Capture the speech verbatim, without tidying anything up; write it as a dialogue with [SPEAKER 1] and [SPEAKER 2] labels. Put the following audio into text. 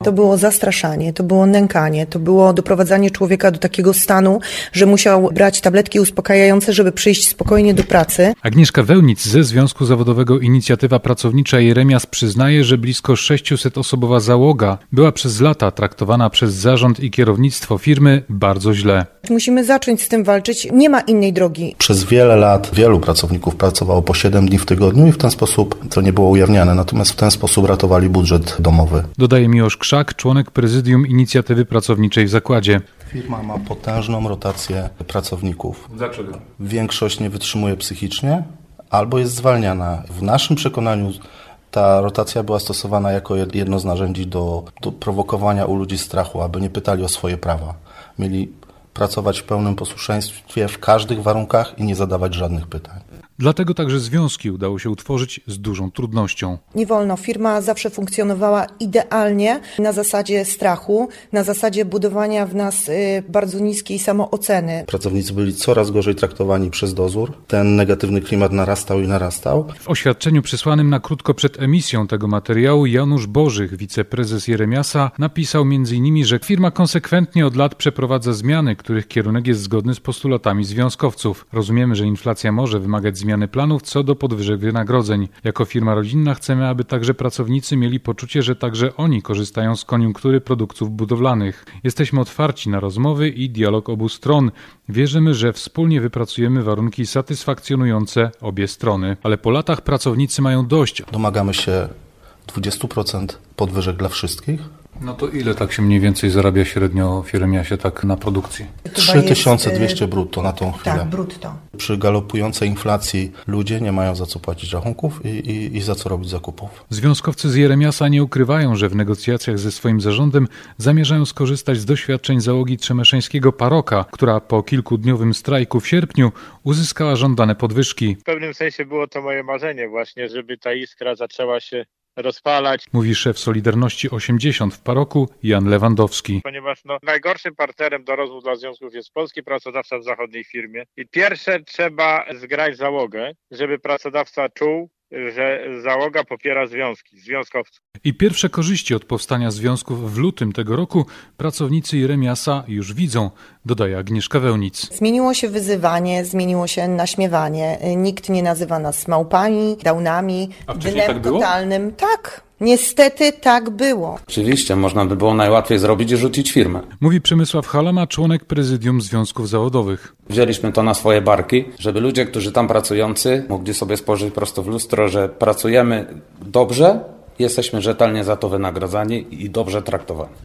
[SPEAKER 1] To było zastraszanie, to było nękanie, to było doprowadzanie człowieka do takiego stanu, że musiał brać tabletki uspokajające, żeby przyjść spokojnie do pracy.
[SPEAKER 2] Agnieszka Wełnic ze Związku Zawodowego Inicjatywa Pracownicza Jeremias przyznaje, że blisko sześciusotoosobowa załoga była przez lata traktowana przez zarząd i kierownictwo firmy bardzo źle.
[SPEAKER 1] Musimy zacząć z tym walczyć, nie ma innej drogi.
[SPEAKER 3] Przez wiele lat wielu pracowników pracowało po siedem dni w tygodniu i w ten sposób to nie było ujawniane, natomiast w ten sposób ratowali budżet domowy.
[SPEAKER 2] Dodaje Miłosz Krzak, członek prezydium Inicjatywy Pracowniczej w zakładzie.
[SPEAKER 3] Firma ma potężną rotację pracowników.
[SPEAKER 2] Dlaczego?
[SPEAKER 3] Większość nie wytrzymuje psychicznie albo jest zwalniana. W naszym przekonaniu ta rotacja była stosowana jako jedno z narzędzi do, do prowokowania u ludzi strachu, aby nie pytali o swoje prawa. Mieli pracować w pełnym posłuszeństwie w każdych warunkach i nie zadawać żadnych pytań.
[SPEAKER 2] Dlatego także związki udało się utworzyć z dużą trudnością.
[SPEAKER 1] Nie wolno. Firma zawsze funkcjonowała idealnie na zasadzie strachu, na zasadzie budowania w nas bardzo niskiej samooceny.
[SPEAKER 3] Pracownicy byli coraz gorzej traktowani przez dozór. Ten negatywny klimat narastał i narastał.
[SPEAKER 2] W oświadczeniu przysłanym na krótko przed emisją tego materiału Janusz Bożych, wiceprezes Jeremiasa, napisał między innymi, że firma konsekwentnie od lat przeprowadza zmiany, których kierunek jest zgodny z postulatami związkowców. Rozumiemy, że inflacja może wymagać zmiany planów co do podwyżek wynagrodzeń. Jako firma rodzinna chcemy, aby także pracownicy mieli poczucie, że także oni korzystają z koniunktury produktów budowlanych. Jesteśmy otwarci na rozmowy i dialog obu stron. Wierzymy, że wspólnie wypracujemy warunki satysfakcjonujące obie strony. Ale po latach pracownicy mają dość.
[SPEAKER 3] Domagamy się dwadzieścia procent podwyżek dla wszystkich.
[SPEAKER 2] No to ile tak się mniej więcej zarabia średnio w Jeremiasie tak na produkcji?
[SPEAKER 3] trzy tysiące dwieście brutto na tą chwilę.
[SPEAKER 1] Tak, brutto.
[SPEAKER 3] Przy galopującej inflacji ludzie nie mają za co płacić rachunków i, i, i za co robić zakupów.
[SPEAKER 2] Związkowcy z Jeremiasa nie ukrywają, że w negocjacjach ze swoim zarządem zamierzają skorzystać z doświadczeń załogi trzemeszeńskiego Paroka, która po kilkudniowym strajku w sierpniu uzyskała żądane podwyżki.
[SPEAKER 4] W pewnym sensie było to moje marzenie właśnie, żeby ta iskra zaczęła się rozpalać.
[SPEAKER 2] Mówi szef Solidarności osiemdziesiąt w Paroku Jan Lewandowski.
[SPEAKER 4] Ponieważ no, najgorszym partnerem do rozmów dla związków jest polski pracodawca w zachodniej firmie. I pierwsze trzeba zgrać załogę, żeby pracodawca czuł, że załoga popiera związki, związkowców.
[SPEAKER 2] I pierwsze korzyści od powstania związków w lutym tego roku pracownicy Jeremiasa już widzą, dodaje Agnieszka Wełnic.
[SPEAKER 1] Zmieniło się wyzywanie, zmieniło się naśmiewanie. Nikt nie nazywa nas małpami, daunami, dnem
[SPEAKER 2] tak było?
[SPEAKER 1] totalnym. Tak. Niestety tak było.
[SPEAKER 5] Oczywiście, można by było najłatwiej zrobić i rzucić firmę.
[SPEAKER 2] Mówi Przemysław Halama, członek prezydium związków zawodowych.
[SPEAKER 5] Wzięliśmy to na swoje barki, żeby ludzie, którzy tam pracujący, mogli sobie spojrzeć prosto w lustro, że pracujemy dobrze, jesteśmy rzetelnie za to wynagradzani i dobrze traktowani.